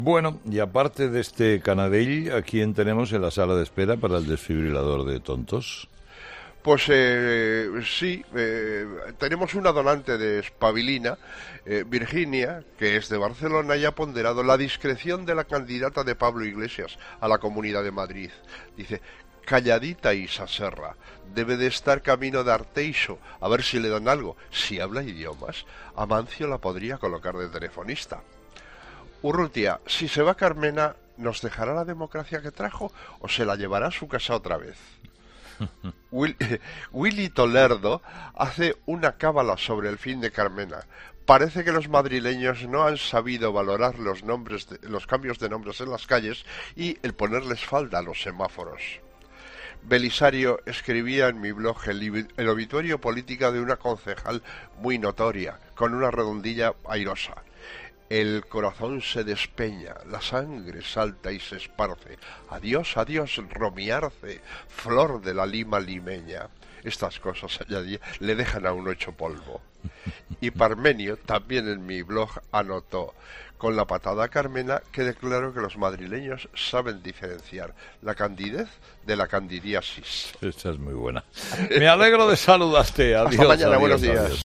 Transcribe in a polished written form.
Bueno, y aparte de este Canadell, ¿a quién tenemos en la sala de espera para el desfibrilador de tontos? Pues sí, tenemos una donante de espabilina, Virginia, que es de Barcelona, y ha ponderado la discreción de la candidata de Pablo Iglesias a la Comunidad de Madrid. Dice, calladita Isa Serra, debe de estar camino de Arteixo, a ver si le dan algo. Si habla idiomas, Amancio la podría colocar de telefonista. Urrutia, si se va Carmena, ¿nos dejará la democracia que trajo o se la llevará a su casa otra vez? Willy Tolerdo hace una cábala sobre el fin de Carmena. Parece que los madrileños no han sabido valorar los cambios de nombres en las calles y el ponerles falda a los semáforos. Belisario escribía en mi blog el obituario política de una concejal muy notoria, con una redondilla airosa. El corazón se despeña, la sangre salta y se esparce. Adiós, adiós, Romiarce, flor de la lima limeña. Estas cosas le dejan a uno hecho polvo. Y Parmenio, también en mi blog, anotó, con la patada carmena, que declaro que los madrileños saben diferenciar la candidez de la candidiasis. Esta es muy buena. Me alegro de saludarte. Adiós. Hasta mañana, adiós, buenos días. Adiós.